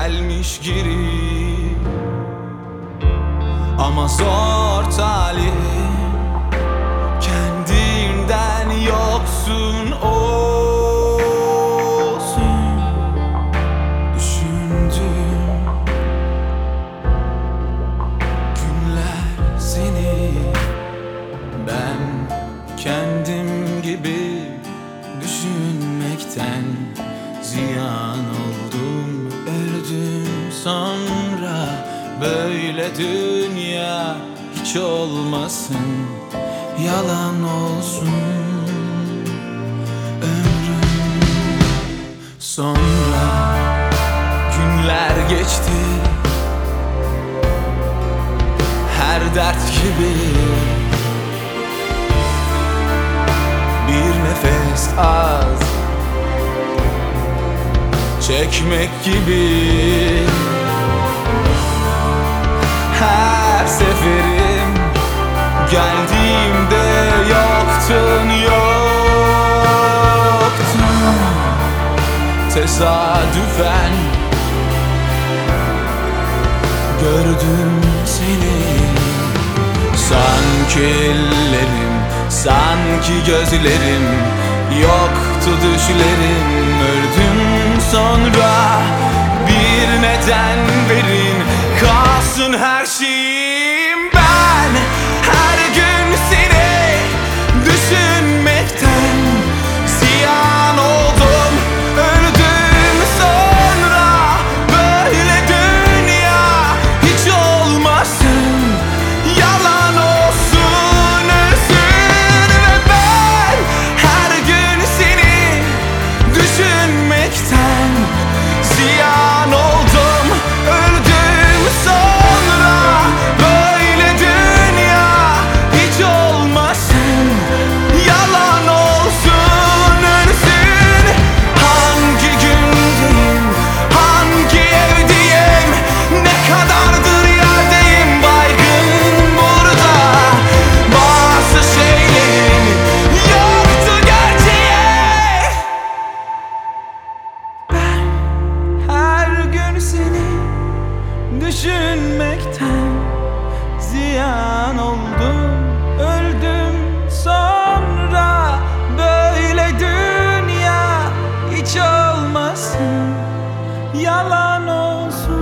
gelmiş geri. Ama zor talihim, kendinden yoksun olsun. Düşündüm günler seni, ben kendim gibi düşünmekten ziyan oldum. Öldüm sonra böyle dünya hiç olmasın, yalan olsun. Ömrüm sonra günler geçti, her dert gibi bir nefes az çekmek gibi. Her seferim geldiğimde yoktun, yoktun. Tesadüfen gördüm seni. Sanki ellerim, sanki gözlerim, yoktu düşlerim. Öldüm sonra bir neden verin, kalsın her şeyim. Ben her gün seni düşünmekten ziyan oldum. Öldüm sonra böyle dünya hiç olmasın, yalan olsun, ölsün. Ve ben her gün seni düşünmekten ziyan oldum. Öldüm sonra böyle dünya hiç olmasın, yalan olsun, ölsün. Hangi gündeyim, hangi evdeyim, ne kadardır yerdeyim, baygın burada. Bazı şeylerin yoktu gerçeği. Ben her gün seni düşünmekten ziyan oldum. Öldüm sonra böyle dünya hiç olmasın, yalan olsun.